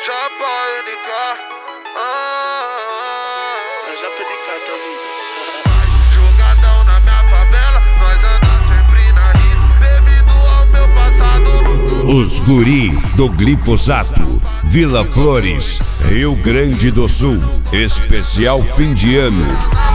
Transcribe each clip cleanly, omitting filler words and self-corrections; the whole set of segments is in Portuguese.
Chapa única. Chapa única, tá vindo. Jogadão na minha favela, nós andamos sempre na risca. Devido ao meu passado nunca. Os guri do glifosato, Vila Flores, Rio Grande do Sul. Especial fim de ano.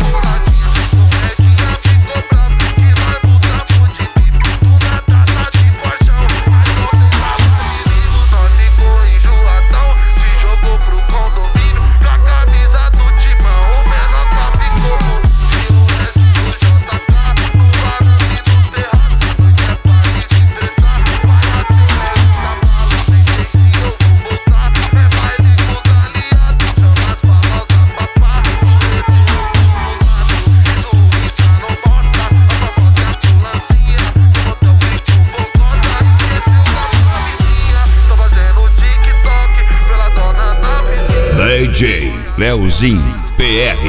DJ Leozinho PR.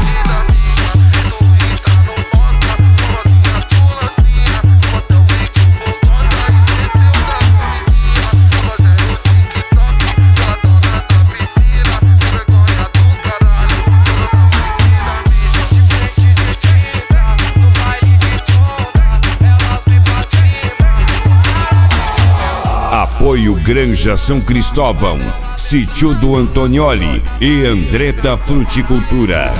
Apoio Granja São Cristóvão, Sítio do Antonioli e Andretta Fruticultura.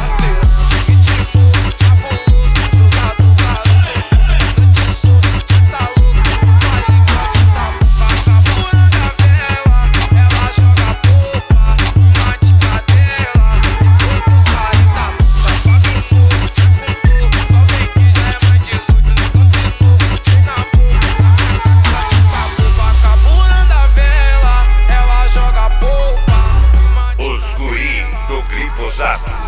Os guri do glifosato.